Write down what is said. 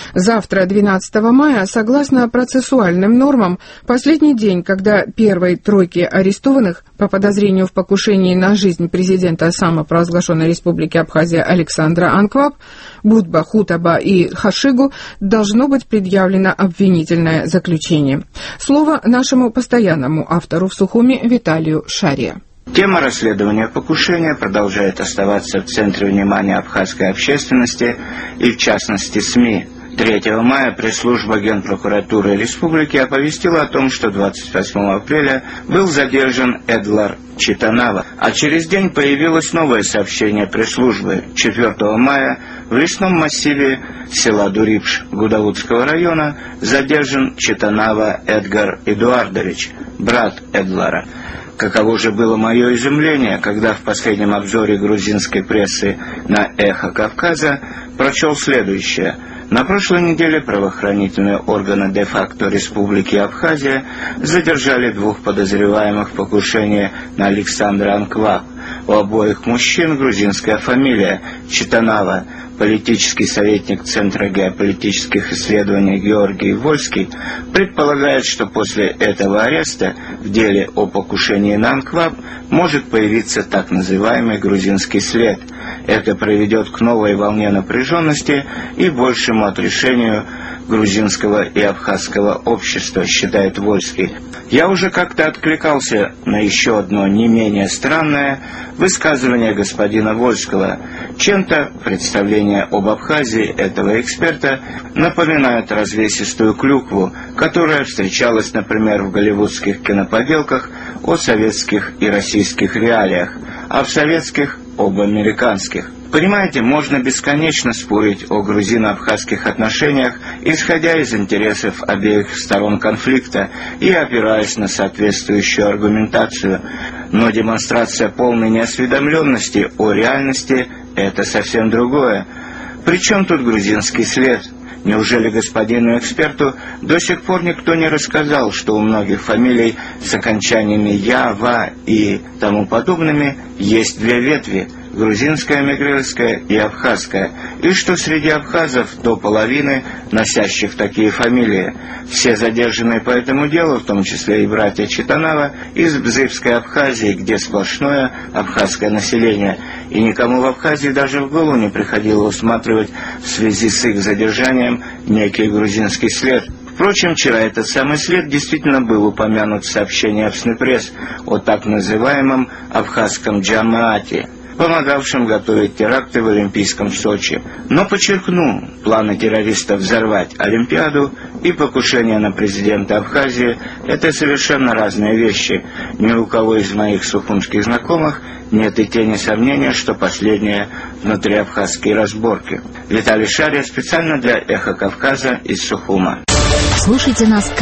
Завтра, 12 мая, согласно процессуальным нормам, последний день, когда первой тройке арестованных по подозрению в покушении на жизнь президента самопровозглашенной республики Абхазия Александра Анкваб, Будба, Хутаба и Хашигу должно быть предъявлено обвинительное заключение. Слово нашему постоянному автору в Сухуми Виталию Шария. Тема расследования покушения продолжает оставаться в центре внимания абхазской общественности и, в частности, СМИ. 3 мая пресс-служба Генпрокуратуры Республики оповестила о том, что 28 апреля был задержан Эдлар Читанава, а через день появилось новое сообщение пресс-службы. 4 мая в лесном массиве села Дурипш Гудаутского района задержан Читанава Эдгар Эдуардович, брат Эдлара. Каково же было мое изумление, когда в последнем обзоре грузинской прессы на «Эхо Кавказа» прочел следующее. На прошлой неделе правоохранительные органы де-факто Республики Абхазия задержали 2 подозреваемых в покушении на Александра Анкваб. У обоих мужчин грузинская фамилия Читанава. Политический советник Центра геополитических исследований Георгий Вольский предполагает, что после этого ареста в деле о покушении на Анкваб может появиться так называемый грузинский след. Это приведет к новой волне напряженности и большему отрешению грузинского и абхазского общества, считает Вольский. Я уже как-то откликался на еще одно не менее странное высказывание господина Вольского. Чем-то представления об Абхазии этого эксперта напоминают развесистую клюкву, которая встречалась, например, в голливудских киноподелках о советских и российских реалиях, а в советских – об американских. Понимаете, можно бесконечно спорить о грузино-абхазских отношениях, исходя из интересов обеих сторон конфликта и опираясь на соответствующую аргументацию, но демонстрация полной неосведомленности о реальности – это совсем другое. Причем тут грузинский след? Неужели господину эксперту до сих пор никто не рассказал, что у многих фамилий с окончаниями «я», «ва» и тому подобными есть 2 ветви – грузинская, мигрельская и абхазская, и что среди абхазов до половины носящих такие фамилии. Все задержанные по этому делу, в том числе и братья Читанава, из Бзыбской Абхазии, где сплошное абхазское население, и никому в Абхазии даже в голову не приходило усматривать в связи с их задержанием некий грузинский след. Впрочем, вчера этот самый след действительно был упомянут в сообщении Абснепресс о так называемом абхазском джамаате, помогавшим готовить теракты в Олимпийском Сочи. Но подчеркну, планы террористов взорвать Олимпиаду и покушение на президента Абхазии – это совершенно разные вещи. Ни у кого из моих сухумских знакомых нет и тени сомнения, что последнее внутриабхазские разборки. Виталий Шария специально для «Эхо Кавказа» из Сухума. Слушайте нас